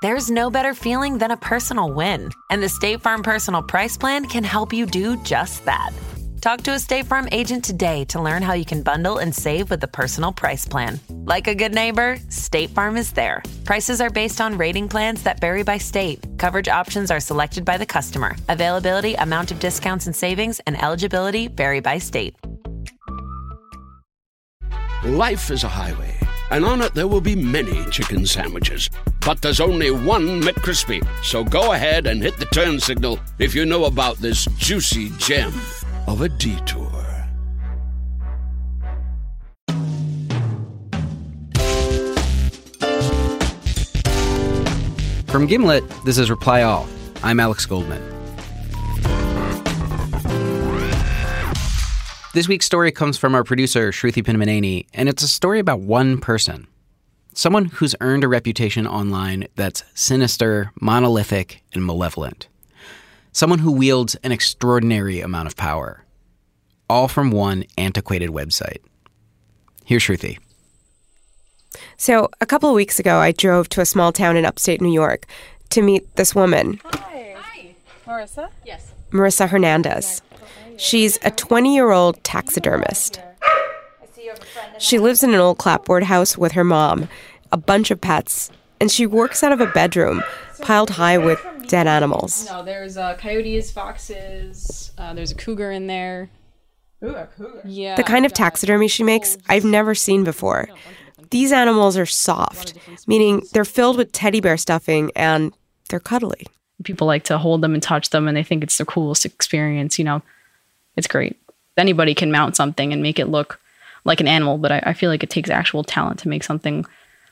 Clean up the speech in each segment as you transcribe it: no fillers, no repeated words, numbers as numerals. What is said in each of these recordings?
There's no better feeling than a personal win. And the State Farm Personal Price Plan can help you do just that. Talk to a State Farm agent today to learn how you can bundle and save with the Personal Price Plan. Like a good neighbor, State Farm is there. Prices are based on rating plans that vary by state. Coverage options are selected by the customer. Availability, amount of discounts and savings, and eligibility vary by state. Life is a highway, and on it there will be many chicken sandwiches. But there's only one McCrispy. So go ahead and hit the turn signal if you know about this juicy gem of a detour. From Gimlet, this is Reply All. I'm Alex Goldman. This week's story comes from our producer, Shruti Pinnamaneni, and it's a story about one person. Someone who's earned a reputation online that's sinister, monolithic, and malevolent. Someone who wields an extraordinary amount of power. All from one antiquated website. Here's Shruti. So, a couple of weeks ago, I drove to a small town in upstate New York to meet this woman. Hi. Marissa? Yes. Marissa Hernandez. She's a 20-year-old taxidermist. She lives in an old clapboard house with her mom, a bunch of pets, and she works out of a bedroom piled high with dead animals. No, there's coyotes, foxes, there's a cougar in there. Ooh, a cougar? Yeah. The kind of taxidermy she makes, I've never seen before. These animals are soft, meaning they're filled with teddy bear stuffing and they're cuddly. People like to hold them and touch them, and they think it's the coolest experience, you know. It's great. Anybody can mount something and make it look like an animal, but I feel like it takes actual talent to make something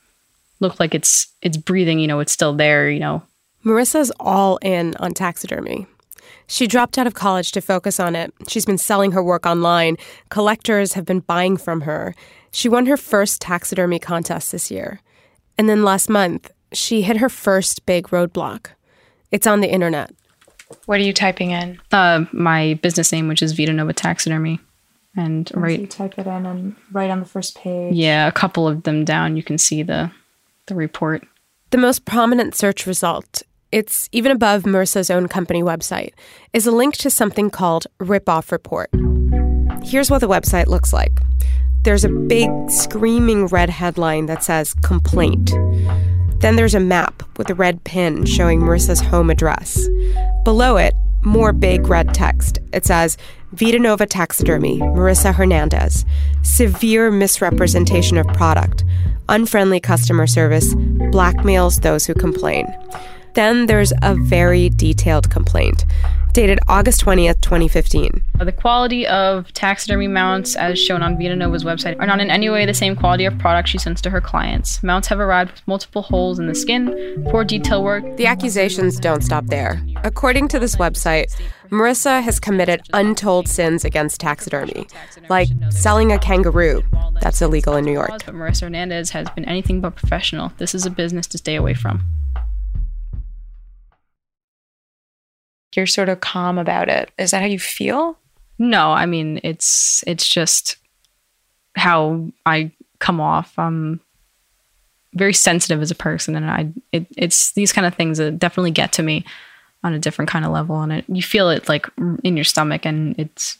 look like it's breathing, you know, it's still there, you know. Marissa's all in on taxidermy. She dropped out of college to focus on it. She's been selling her work online. Collectors have been buying from her. She won her first taxidermy contest this year. And then last month, she hit her first big roadblock. It's on the internet. What are you typing in? My business name, which is Vita Nova Taxidermy. And so you type it in and right on the first page. Yeah, a couple of them down, you can see the report. The most prominent search result, it's even above Marissa's own company website, is a link to something called Rip-Off Report. Here's what the website looks like. There's a big, screaming red headline that says complaint. Then there's a map with a red pin showing Marissa's home address. Below it, more big red text. It says, Vita Nova Taxidermy, Marissa Hernandez. Severe misrepresentation of product. Unfriendly customer service. Blackmails those who complain. Then there's a very detailed complaint, dated August 20th, 2015. The quality of taxidermy mounts, as shown on Vita Nova's website, are not in any way the same quality of product she sends to her clients. Mounts have arrived with multiple holes in the skin, poor detail work. The accusations don't stop there. According to this website, Marissa has committed untold sins against taxidermy, like selling a kangaroo. That's illegal in New York. But Marissa Hernandez has been anything but professional. This is a business to stay away from. You're sort of calm about it. Is that how you feel? No, I mean, it's just how I come off. I'm very sensitive as a person, and it's these kind of things that definitely get to me on a different kind of level, and you feel it like in your stomach, and it's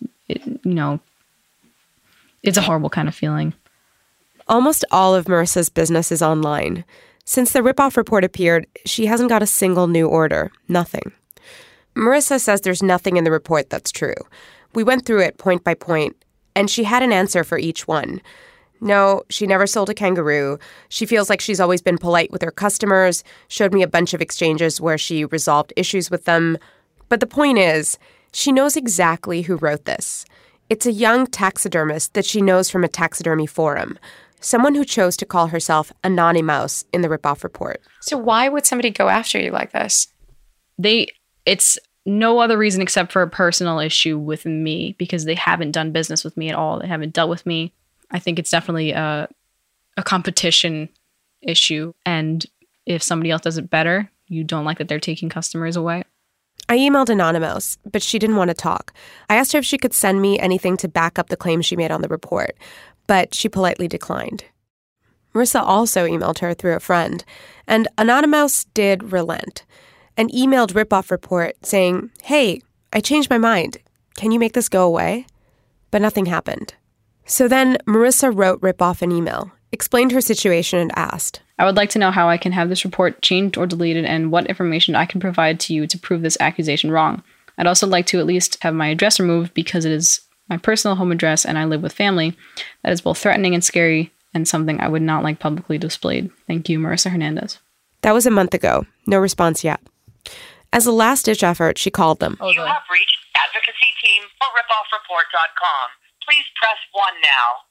a horrible kind of feeling. Almost all of Marissa's business is online. Since the Rip-Off Report appeared, she hasn't got a single new order. Nothing. Marissa says there's nothing in the report that's true. We went through it point by point, and she had an answer for each one. No, she never sold a kangaroo. She feels like she's always been polite with her customers, showed me a bunch of exchanges where she resolved issues with them. But the point is, she knows exactly who wrote this. It's a young taxidermist that she knows from a taxidermy forum, someone who chose to call herself Anonymouse in the Rip-Off Report. So why would somebody go after you like this? It's no other reason except for a personal issue with me, because they haven't done business with me at all. They haven't dealt with me. I think it's definitely a competition issue. And if somebody else does it better, you don't like that they're taking customers away. I emailed Anonymous, but she didn't want to talk. I asked her if she could send me anything to back up the claims she made on the report, but she politely declined. Marissa also emailed her through a friend, and Anonymous did relent and emailed Ripoff Report saying, "Hey, I changed my mind. Can you make this go away?" But nothing happened. So then Marissa wrote Ripoff an email, explained her situation, and asked, I would like to know how I can have this report changed or deleted and what information I can provide to you to prove this accusation wrong. I'd also like to at least have my address removed because it is my personal home address and I live with family. That is both threatening and scary and something I would not like publicly displayed. Thank you, Marissa Hernandez. That was a month ago. No response yet. As a last-ditch effort, she called them. You have reached advocacy team for ripoffreport.com. Please press 1 now.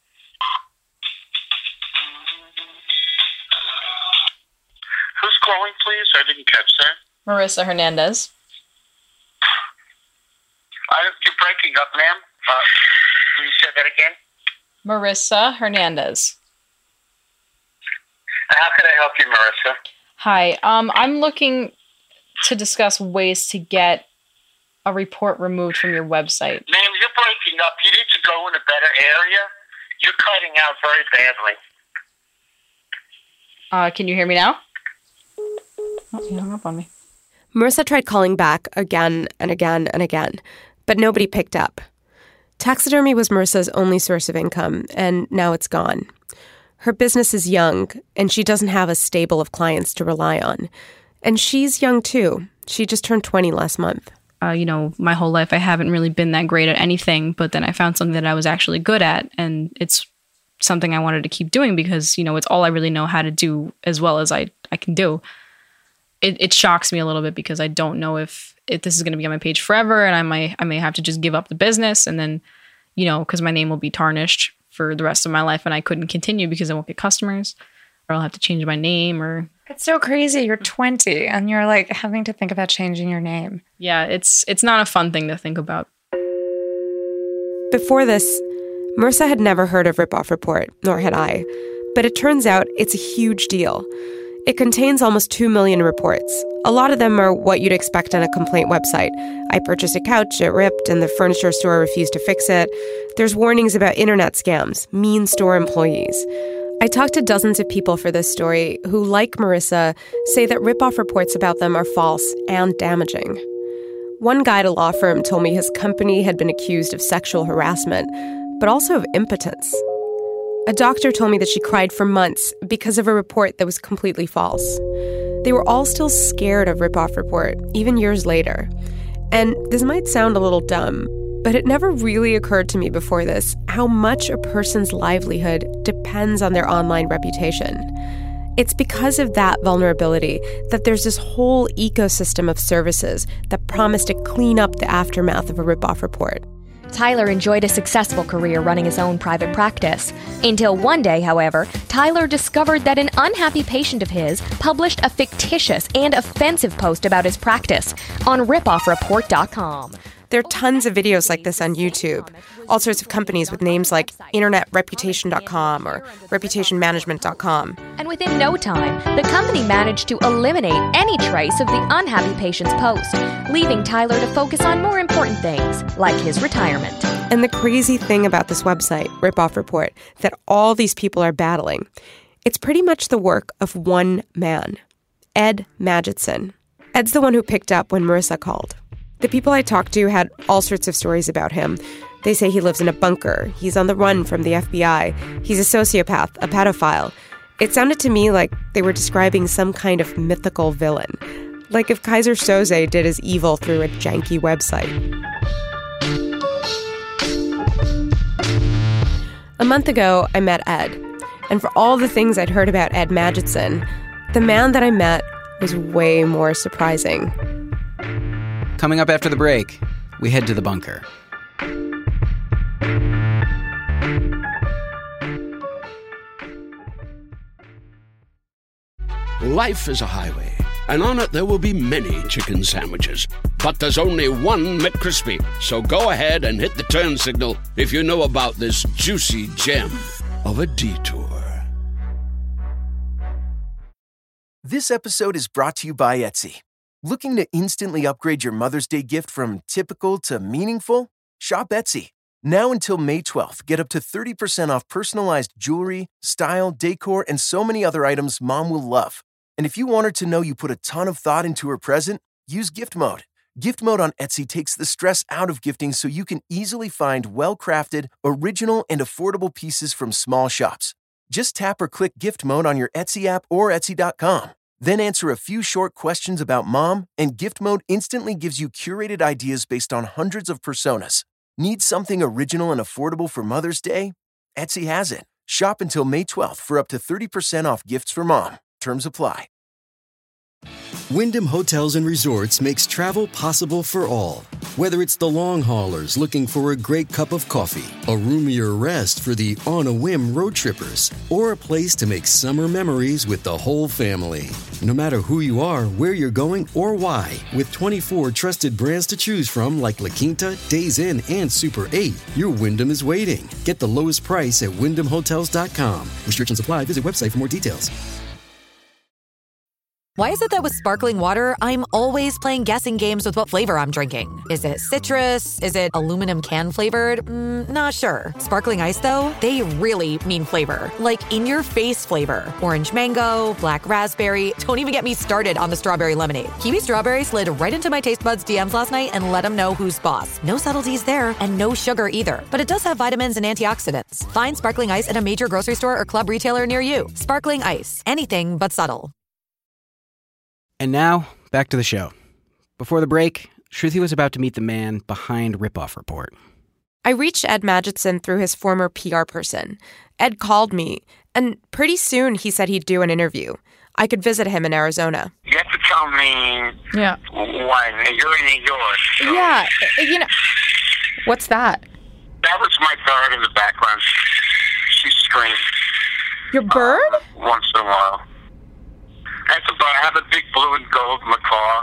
Who's calling, please? I didn't catch that. Marissa Hernandez. You're breaking up, ma'am. Can you say that again? Marissa Hernandez. How can I help you, Marissa? Hi. I'm looking to discuss ways to get a report removed from your website. Ma'am, you're breaking up. You need to go in a better area. You're cutting out very badly. Can you hear me now? Oh, you hung up on me. Marissa tried calling back again and again and again, but nobody picked up. Taxidermy was Marissa's only source of income, and now it's gone. Her business is young, and she doesn't have a stable of clients to rely on. And she's young, too. She just turned 20 last month. My whole life I haven't really been that great at anything, but then I found something that I was actually good at, and it's something I wanted to keep doing because, it's all I really know how to do as well as I can do. It shocks me a little bit because I don't know if this is going to be on my page forever, and I may have to just give up the business, and then, because my name will be tarnished for the rest of my life, and I couldn't continue because I won't get customers, or I'll have to change my name, or... It's so crazy. You're 20, and you're, having to think about changing your name. Yeah, it's not a fun thing to think about. Before this, Marissa had never heard of Ripoff Report, nor had I. But it turns out it's a huge deal. It contains almost 2 million reports. A lot of them are what you'd expect on a complaint website. I purchased a couch, it ripped, and the furniture store refused to fix it. There's warnings about internet scams, mean store employees. I talked to dozens of people for this story who, like Marissa, say that Ripoff reports about them are false and damaging. One guy at a law firm told me his company had been accused of sexual harassment, but also of impotence. A doctor told me that she cried for months because of a report that was completely false. They were all still scared of Ripoff Report, even years later. And this might sound a little dumb, but it never really occurred to me before this how much a person's livelihood depends on their online reputation. It's because of that vulnerability that there's this whole ecosystem of services that promise to clean up the aftermath of a Ripoff Report. Tyler enjoyed a successful career running his own private practice. Until one day, however, Tyler discovered that an unhappy patient of his published a fictitious and offensive post about his practice on ripoffreport.com. There are tons of videos like this on YouTube. All sorts of companies with names like internetreputation.com or reputationmanagement.com. And within no time, the company managed to eliminate any trace of the unhappy patient's post, leaving Tyler to focus on more important things, like his retirement. And the crazy thing about this website, Ripoff Report, that all these people are battling, it's pretty much the work of one man, Ed Magidson. Ed's the one who picked up when Marissa called. The people I talked to had all sorts of stories about him. They say he lives in a bunker, he's on the run from the FBI, he's a sociopath, a pedophile. It sounded to me like they were describing some kind of mythical villain. Like if Kaiser Soze did his evil through a janky website. A month ago, I met Ed. And for all the things I'd heard about Ed Magidson, the man that I met was way more surprising. Coming up after the break, we head to the bunker. Life is a highway, and on it there will be many chicken sandwiches. But there's only one McCrispy. So go ahead and hit the turn signal if you know about this juicy gem of a detour. This episode is brought to you by Etsy. Looking to instantly upgrade your Mother's Day gift from typical to meaningful? Shop Etsy. Now until May 12th, get up to 30% off personalized jewelry, style, decor, and so many other items Mom will love. And if you want her to know you put a ton of thought into her present, use Gift Mode. Gift Mode on Etsy takes the stress out of gifting so you can easily find well-crafted, original, and affordable pieces from small shops. Just tap or click Gift Mode on your Etsy app or Etsy.com. Then answer a few short questions about Mom, and Gift Mode instantly gives you curated ideas based on hundreds of personas. Need something original and affordable for Mother's Day? Etsy has it. Shop until May 12th for up to 30% off gifts for Mom. Terms apply. Wyndham Hotels and Resorts makes travel possible for all. Whether it's the long haulers looking for a great cup of coffee, a roomier rest for the on-a-whim road trippers, or a place to make summer memories with the whole family. No matter who you are, where you're going, or why, with 24 trusted brands to choose from like La Quinta, Days Inn, and Super 8, your Wyndham is waiting. Get the lowest price at WyndhamHotels.com. Restrictions apply. Visit website for more details. Why is it that with sparkling water, I'm always playing guessing games with what flavor I'm drinking? Is it citrus? Is it aluminum can flavored? Not sure. Sparkling ice, though, they really mean flavor. Like in-your-face flavor. Orange mango, black raspberry. Don't even get me started on the strawberry lemonade. Kiwi Strawberry slid right into my taste buds DMs last night and let them know who's boss. No subtleties there, and no sugar either. But it does have vitamins and antioxidants. Find sparkling ice at a major grocery store or club retailer near you. Sparkling ice. Anything but subtle. And now, back to the show. Before the break, Shruti was about to meet the man behind Ripoff Report. I reached Ed Magidson through his former PR person. Ed called me, and pretty soon he said he'd do an interview. I could visit him in Arizona. You have to tell me why. You're in New York. So. Yeah, what's that? That was my bird in the background. She screamed. Your bird? Once in a while. I have a big blue and gold macaw.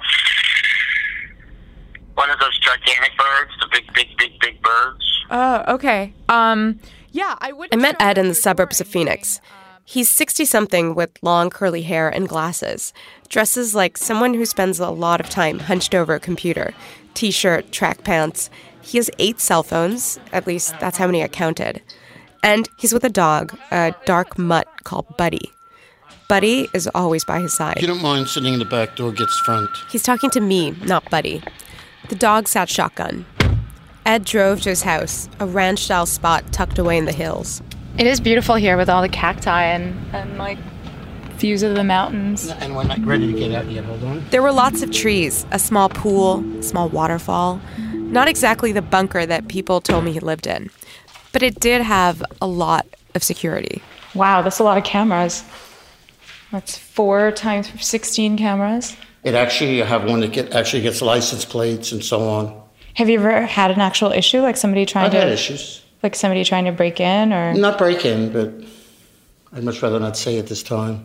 One of those gigantic birds, the big birds. Oh, okay. I met Ed in the suburbs of Phoenix. He's 60-something with long curly hair and glasses. Dresses like someone who spends a lot of time hunched over a computer. T-shirt, track pants. He has 8 cell phones. At least that's how many I counted. And he's with a dog, a dark mutt called Buddy. Buddy is always by his side. If you don't mind sitting in the back door, gets front. He's talking to me, not Buddy. The dog sat shotgun. Ed drove to his house, a ranch-style spot tucked away in the hills. It is beautiful here with all the cacti and like views of the mountains. And we're not ready to get out yet, hold on. There were lots of trees, a small pool, a small waterfall. Not exactly the bunker that people told me he lived in. But it did have a lot of security. Wow, that's a lot of cameras. That's 4 times 16 cameras. It actually, I have one that gets license plates and so on. Have you ever had an actual issue, like somebody trying I've had issues. Like somebody trying to break in, or? Not break in, but I'd much rather not say at this time.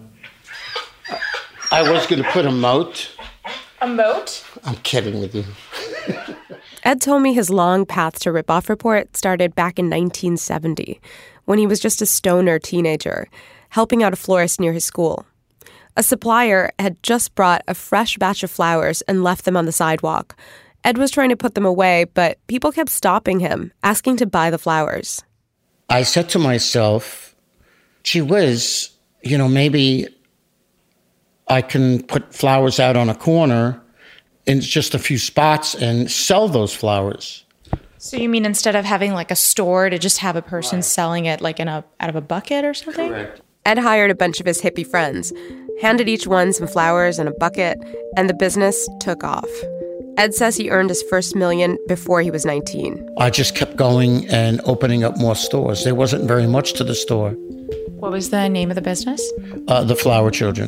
I was going to put a moat. A moat? I'm kidding with you. Ed told me his long path to Ripoff Report started back in 1970, when he was just a stoner teenager, helping out a florist near his school. A supplier had just brought a fresh batch of flowers and left them on the sidewalk. Ed was trying to put them away, but people kept stopping him, asking to buy the flowers. I said to myself, gee whiz, maybe I can put flowers out on a corner in just a few spots and sell those flowers. So you mean instead of having like a store to just have a person selling it like out of a bucket or something? Correct. Ed hired a bunch of his hippie friends, handed each one some flowers and a bucket, and the business took off. Ed says he earned his first $1 million before he was 19. I just kept going and opening up more stores. There wasn't very much to the store. What was the name of the business? The Flower Children.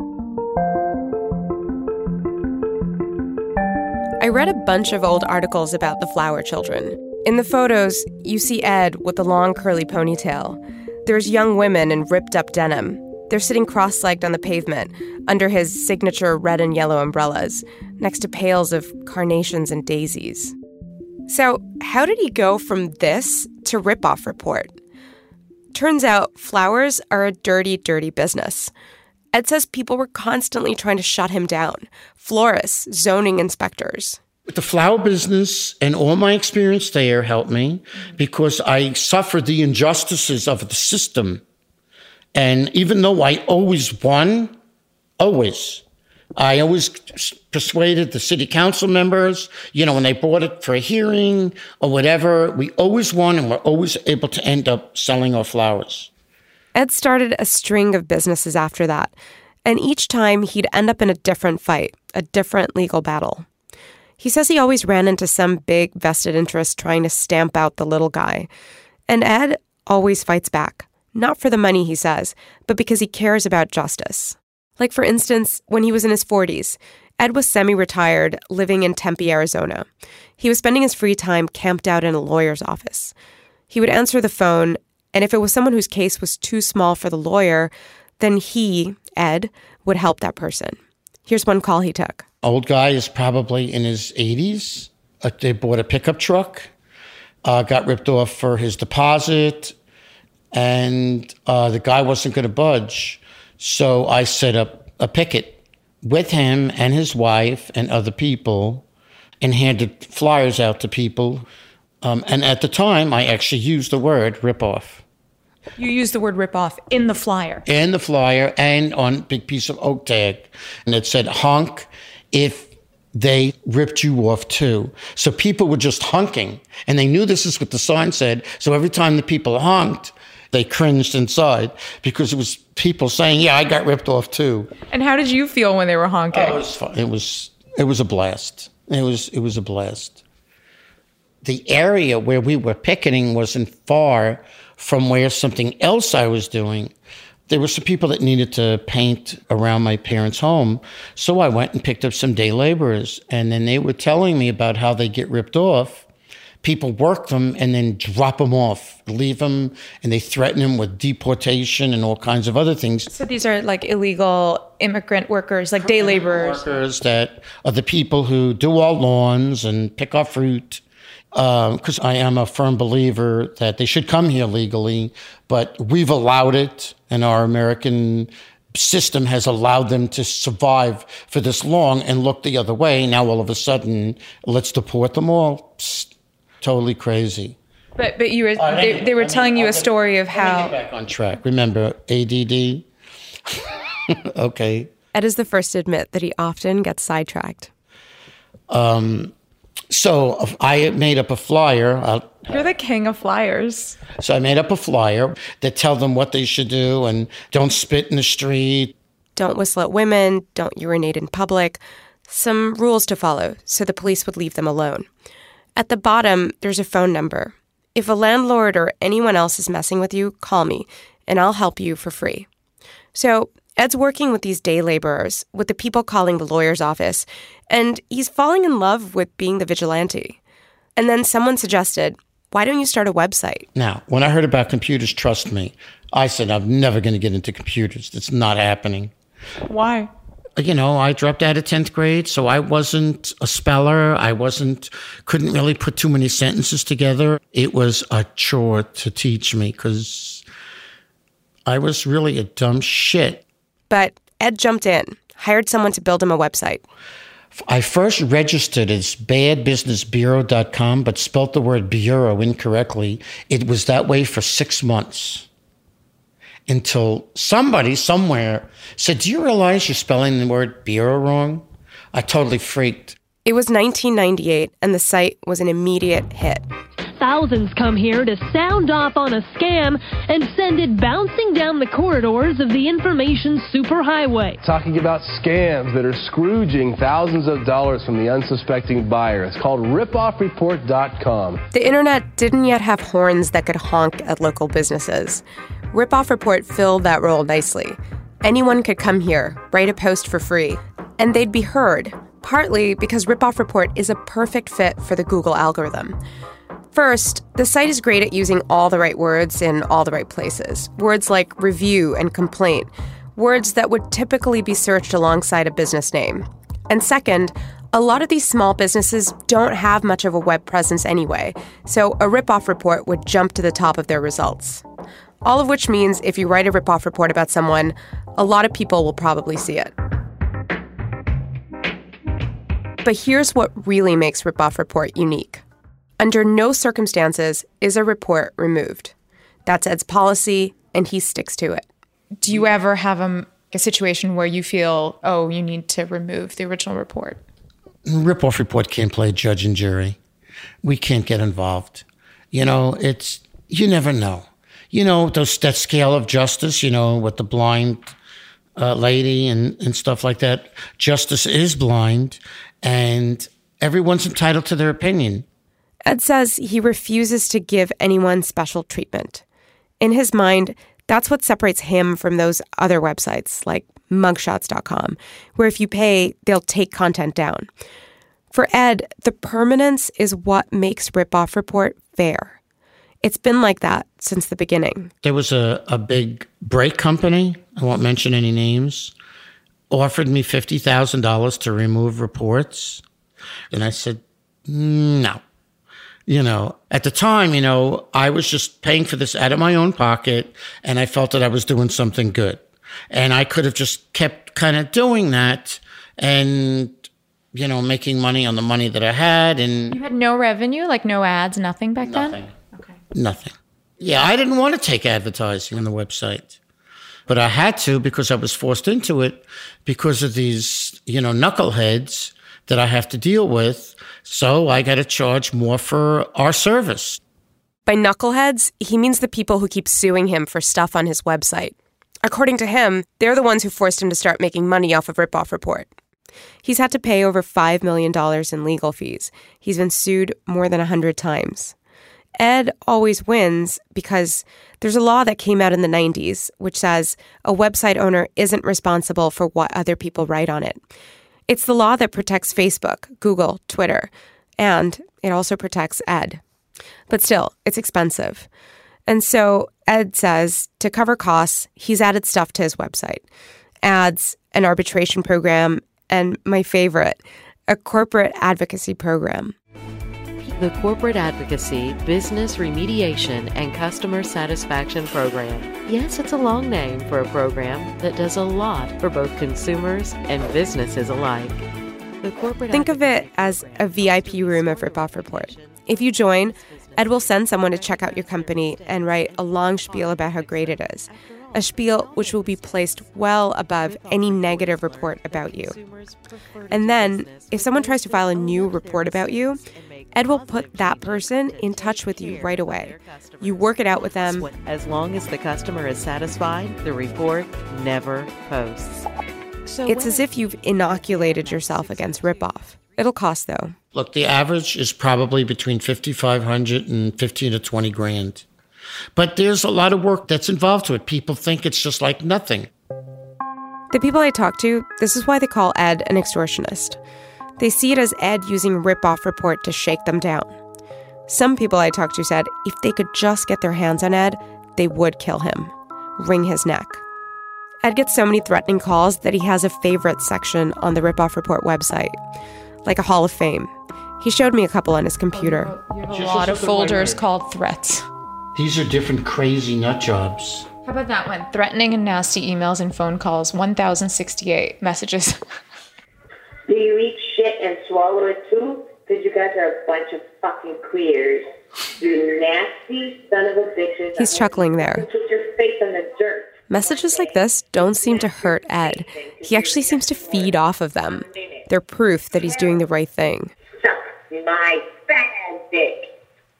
I read a bunch of old articles about the Flower Children. In the photos, you see Ed with the long curly ponytail. There's young women in ripped-up denim. They're sitting cross-legged on the pavement under his signature red and yellow umbrellas, next to pails of carnations and daisies. So how did he go from this to Ripoff Report? Turns out flowers are a dirty, dirty business. Ed says people were constantly trying to shut him down. Florists, zoning inspectors. The flower business and all my experience there helped me because I suffered the injustices of the system. And even though I always won, I always persuaded the city council members, when they brought it for a hearing or whatever, we always won and we're always able to end up selling our flowers. Ed started a string of businesses after that, and each time he'd end up in a different fight, a different legal battle. He says he always ran into some big vested interest trying to stamp out the little guy. And Ed always fights back. Not for the money, he says, but because he cares about justice. Like, for instance, when he was in his 40s, Ed was semi-retired, living in Tempe, Arizona. He was spending his free time camped out in a lawyer's office. He would answer the phone, and if it was someone whose case was too small for the lawyer, then he, Ed, would help that person. Here's one call he took. Old guy is probably in his 80s. They bought a pickup truck, got ripped off for his deposit, and the guy wasn't going to budge. So I set up a picket with him and his wife and other people and handed flyers out to people. And at the time, I actually used the word rip-off. You used the word rip-off in the flyer? In the flyer and on a big piece of oak tag. And it said, honk if they ripped you off too. So people were just honking. And they knew this is what the sign said. So every time the people honked, they cringed inside because it was people saying, yeah, I got ripped off too. And how did you feel when they were honking? Oh, it was fun. It was a blast. It was a blast. The area where we were picketing wasn't far from where something else I was doing. There were some people that needed to paint around my parents' home. So I went and picked up some day laborers. And then they were telling me about how they get ripped off. People work them and then drop them off, leave them, and they threaten them with deportation and all kinds of other things. So these are like illegal immigrant workers, like day laborers. Workers that are the people who do our lawns and pick our fruit. Because I am a firm believer that they should come here legally, but we've allowed it, and our American system has allowed them to survive for this long and look the other way. Now, all of a sudden, let's deport them all. Psst, totally crazy. But you were they were telling you a story of how... Let me get back on track. Remember, ADD? Okay. Ed is the first to admit that he often gets sidetracked. So I made up a flyer. You're the king of flyers. So I made up a flyer that tell them what they should do and don't spit in the street. Don't whistle at women. Don't urinate in public. Some rules to follow so the police would leave them alone. At the bottom, there's a phone number. If a landlord or anyone else is messing with you, call me, and I'll help you for free. So Ed's working with these day laborers, with the people calling the lawyer's office, and he's falling in love with being the vigilante. And then someone suggested, why don't you start a website? Now, when I heard about computers, trust me, I said, I'm never going to get into computers. It's not happening. Why? I dropped out of 10th grade, so I wasn't a speller. Couldn't really put too many sentences together. It was a chore to teach me because I was really a dumb shit. But Ed jumped in, hired someone to build him a website. I first registered as badbusinessbureau.com, but spelt the word bureau incorrectly. It was that way for 6 months until somebody somewhere said, do you realize you're spelling the word bureau wrong? I totally freaked. It was 1998, and the site was an immediate hit. Thousands come here to sound off on a scam and send it bouncing down the corridors of the information superhighway. Talking about scams that are scrooging thousands of dollars from the unsuspecting buyer. It's called ripoffreport.com. The internet didn't yet have horns that could honk at local businesses. Ripoff Report filled that role nicely. Anyone could come here, write a post for free, and they'd be heard, partly because Ripoff Report is a perfect fit for the Google algorithm. First, the site is great at using all the right words in all the right places. Words like review and complaint, words that would typically be searched alongside a business name. And second, a lot of these small businesses don't have much of a web presence anyway, so a ripoff report would jump to the top of their results. All of which means if you write a ripoff report about someone, a lot of people will probably see it. But here's what really makes Ripoff Report unique. Under no circumstances is a report removed. That's Ed's policy, and he sticks to it. Do you ever have a situation where you feel, oh, you need to remove the original report? Ripoff Report can't play judge and jury. We can't get involved. You never know. That scale of justice, with the blind lady and stuff like that. Justice is blind, and everyone's entitled to their opinion. Ed says he refuses to give anyone special treatment. In his mind, that's what separates him from those other websites like mugshots.com, where if you pay, they'll take content down. For Ed, the permanence is what makes Ripoff Report fair. It's been like that since the beginning. There was a big brake company, I won't mention any names, offered me $50,000 to remove reports. And I said, no. At the time, I was just paying for this out of my own pocket, and I felt that I was doing something good. And I could have just kept kind of doing that and, making money on the money that I had. And you had no revenue, like no ads, nothing back then? Nothing. Okay. Nothing. Yeah, I didn't want to take advertising on the website. But I had to because I was forced into it because of these, knuckleheads that I have to deal with. So I got to charge more for our service. By knuckleheads, he means the people who keep suing him for stuff on his website. According to him, they're the ones who forced him to start making money off of Ripoff Report. He's had to pay over $5 million in legal fees. He's been sued more than 100 times. Ed always wins because there's a law that came out in the 90s which says a website owner isn't responsible for what other people write on it. It's the law that protects Facebook, Google, Twitter, and it also protects Ed. But still, it's expensive. And so Ed says to cover costs, he's added stuff to his website. Ads, an arbitration program, and my favorite, a corporate advocacy program. The Corporate Advocacy, Business Remediation, and Customer Satisfaction Program. Yes, it's a long name for a program that does a lot for both consumers and businesses alike. Think of it as a VIP room of Ripoff Report. If you join, Ed will send someone to check out your company and write a long spiel about how great it is. A spiel which will be placed well above any negative report about you. And then, if someone tries to file a new report about you, Ed will put that person in touch with you right away. You work it out with them. As long as the customer is satisfied, the report never posts. It's as if you've inoculated yourself against ripoff. It'll cost, though. Look, the average is probably between $5,500 and $15 to $20,000. But there's a lot of work that's involved to it. People think it's just like nothing. The people I talk to, this is why they call Ed an extortionist. They see it as Ed using Ripoff Report to shake them down. Some people I talked to said if they could just get their hands on Ed, they would kill him, wring his neck. Ed gets so many threatening calls that he has a favorite section on the Ripoff Report website, like a Hall of Fame. He showed me a couple on his computer. You have a lot of folders called threats. These are different crazy nut jobs. How about that one? Threatening and nasty emails and phone calls, 1,068 messages. Do you eat shit and swallow it too? Because you guys are a bunch of fucking queers. You nasty son of a bitches. He's chuckling there. Put your face in the dirt. Messages like this don't seem to hurt Ed. He actually seems to feed off of them. They're proof that he's doing the right thing. Suck my fat dick.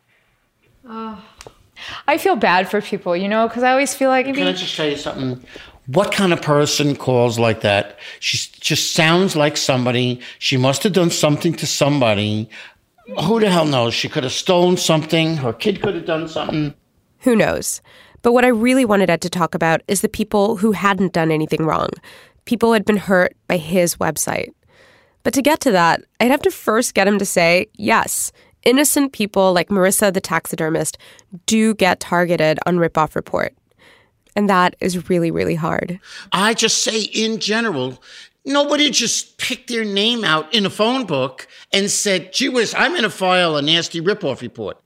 Oh. I feel bad for people, because I always feel like... Can I just tell you something? What kind of person calls like that? She just sounds like somebody. She must have done something to somebody. Who the hell knows? She could have stolen something. Her kid could have done something. Who knows? But what I really wanted Ed to talk about is the people who hadn't done anything wrong. People who had been hurt by his website. But to get to that, I'd have to first get him to say, yes, innocent people like Marissa the taxidermist do get targeted on Ripoff Report. And that is really, really hard. I just say in general, nobody just picked their name out in a phone book and said, gee whiz, I'm going to file a nasty ripoff report.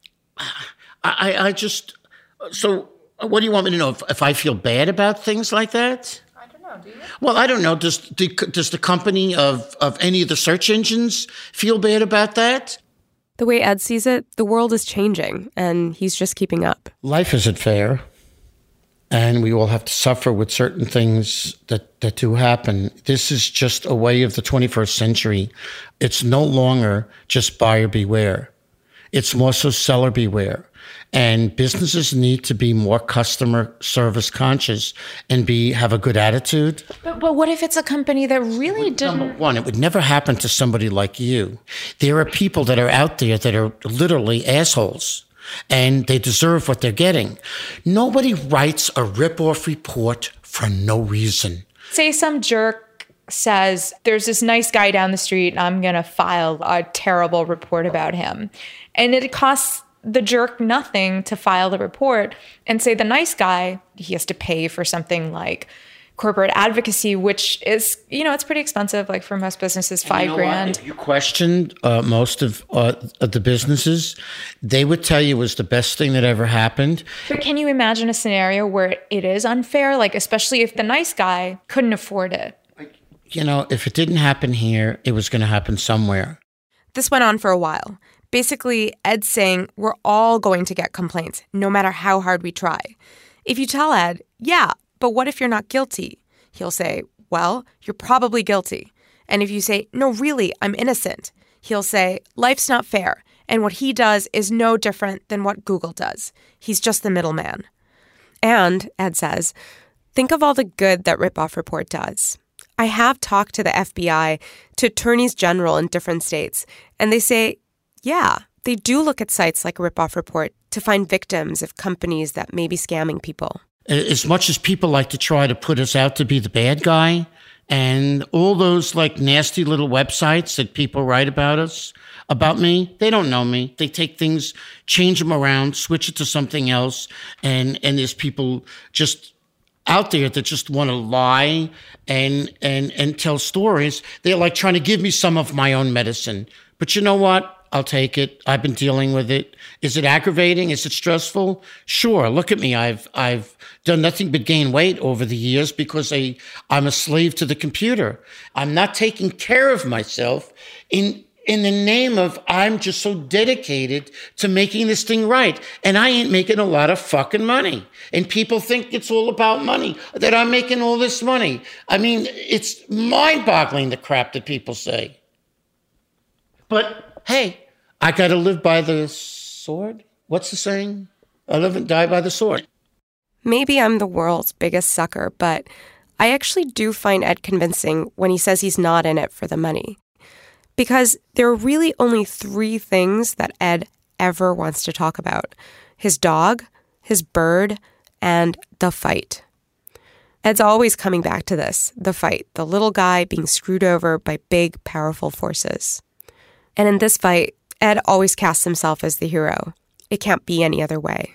So what do you want me to know? If I feel bad about things like that? I don't know. Well, I don't know. Does the company of any of the search engines feel bad about that? The way Ed sees it, the world is changing, and he's just keeping up. Life isn't fair, and we all have to suffer with certain things that do happen. This is just a way of the 21st century. It's no longer just buyer beware. It's more so seller beware. And businesses need to be more customer service conscious and have a good attitude. But what if it's a company that really didn't? Number one, it would never happen to somebody like you. There are people that are out there that are literally assholes, and they deserve what they're getting. Nobody writes a rip-off report for no reason. Say some jerk says, there's this nice guy down the street, and I'm going to file a terrible report about him. And it costs the jerk nothing to file the report, and say the nice guy, he has to pay for something like corporate advocacy, which is, it's pretty expensive. Like for most businesses, $5,000. If you questioned most of the businesses, they would tell you it was the best thing that ever happened. But can you imagine a scenario where it is unfair? Like, especially if the nice guy couldn't afford it. If it didn't happen here, it was going to happen somewhere. This went on for a while. Basically, Ed's saying we're all going to get complaints, no matter how hard we try. If you tell Ed, yeah, but what if you're not guilty? He'll say, well, you're probably guilty. And if you say, no, really, I'm innocent, he'll say, life's not fair. And what he does is no different than what Google does. He's just the middleman. And, Ed says, think of all the good that Ripoff Report does. I have talked to the FBI, to attorneys general in different states, and they say, yeah, they do look at sites like Ripoff Report to find victims of companies that may be scamming people. As much as people like to try to put us out to be the bad guy, and all those nasty little websites that people write about me, they don't know me. They take things, change them around, switch it to something else, and there's people just out there that just want to lie and tell stories. They're like trying to give me some of my own medicine. But you know what? I'll take it. I've been dealing with it. Is it aggravating? Is it stressful? Sure. Look at me. I've done nothing but gain weight over the years because I'm a slave to the computer. I'm not taking care of myself in the name of I'm just so dedicated to making this thing right. And I ain't making a lot of fucking money. And people think it's all about money, that I'm making all this money. I mean, it's mind-boggling, the crap that people say. But hey, I got to live by the sword. What's the saying? I live and die by the sword. Maybe I'm the world's biggest sucker, but I actually do find Ed convincing when he says he's not in it for the money. Because there are really only 3 things that Ed ever wants to talk about: his dog, his bird, and the fight. Ed's always coming back to this, the fight, the little guy being screwed over by big, powerful forces. And in this fight, Ed always casts himself as the hero. It can't be any other way.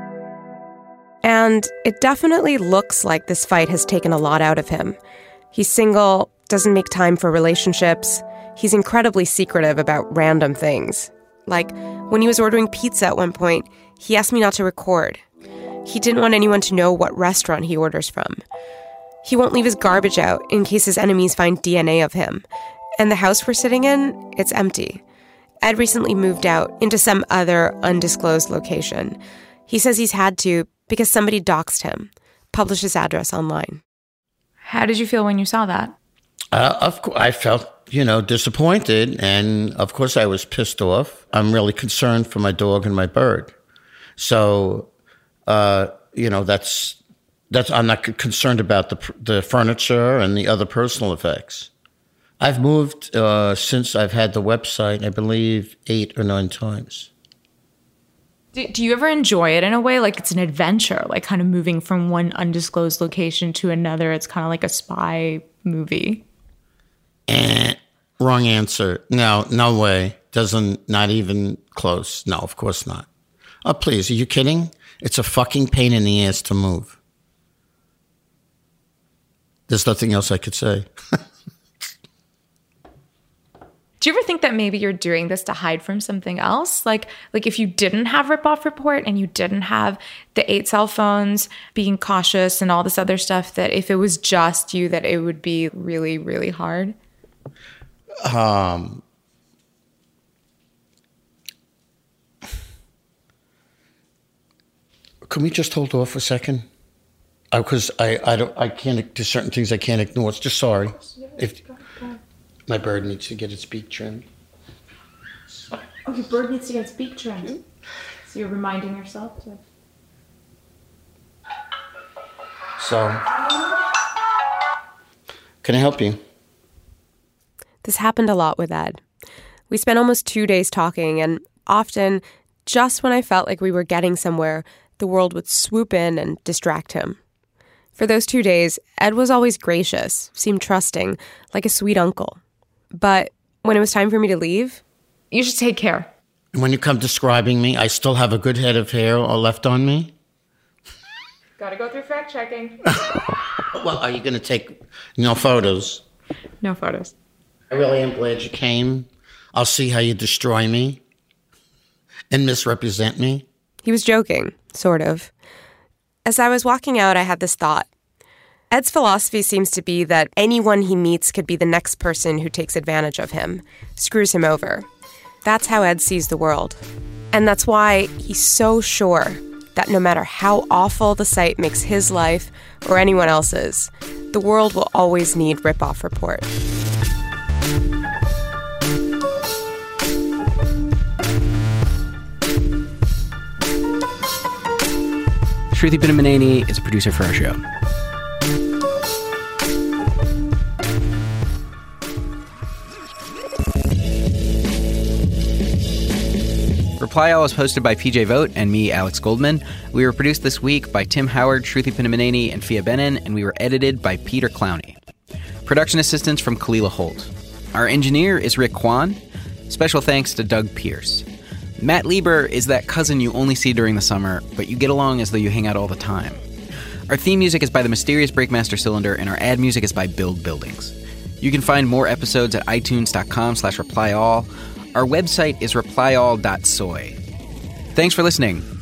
And it definitely looks like this fight has taken a lot out of him. He's single, doesn't make time for relationships. He's incredibly secretive about random things. Like, when he was ordering pizza at one point, he asked me not to record. He didn't want anyone to know what restaurant he orders from. He won't leave his garbage out in case his enemies find DNA of him. And the house we're sitting in, it's empty. Ed recently moved out into some other undisclosed location. He says he's had to because somebody doxed him, published his address online. How did you feel when you saw that? Of course, I felt, disappointed. And of course, I was pissed off. I'm really concerned for my dog and my bird. So, that's I'm not concerned about the furniture and the other personal effects. I've moved since I've had the website, I believe, 8 or 9 times. Do you ever enjoy it in a way? Like it's an adventure, like kind of moving from one undisclosed location to another. It's kind of like a spy movie. Wrong answer. No way. Not even close. No, of course not. Oh, please, are you kidding? It's a fucking pain in the ass to move. There's nothing else I could say. Do you ever think that maybe you're doing this to hide from something else? Like if you didn't have Rip-Off Report and you didn't have the 8 cell phones, being cautious and all this other stuff, that if it was just you, that it would be really, really hard? Can we just hold off a second? Because I can't, there's certain things I can't ignore. It's just sorry. If my bird needs to get its beak trimmed. Oh, your bird needs to get its beak trimmed. So you're reminding yourself to. So, can I help you? This happened a lot with Ed. We spent almost 2 days talking, and often, just when I felt like we were getting somewhere, the world would swoop in and distract him. For those 2 days, Ed was always gracious, seemed trusting, like a sweet uncle. But when it was time for me to leave, you should take care. And when you come describing me, I still have a good head of hair left on me? Gotta go through fact checking. Well, are you going to take no photos? No photos. I really am glad you came. I'll see how you destroy me and misrepresent me. He was joking, sort of. As I was walking out, I had this thought. Ed's philosophy seems to be that anyone he meets could be the next person who takes advantage of him, screws him over. That's how Ed sees the world. And that's why he's so sure that no matter how awful the site makes his life or anyone else's, the world will always need Rip-Off Report. Shruti Pinnamaneni is a producer for our show. Reply All is hosted by PJ Vogt and me, Alex Goldman. We were produced this week by Tim Howard, Shruti Pinnamaneni, and Fia Benin, and we were edited by Peter Clowney. Production assistance from Kalila Holt. Our engineer is Rick Kwan. Special thanks to Doug Pierce. Matt Lieber is that cousin you only see during the summer, but you get along as though you hang out all the time. Our theme music is by the Mysterious Breakmaster Cylinder, and our ad music is by Build Buildings. You can find more episodes at itunes.com/replyall. Our website is replyall.soy. Thanks for listening.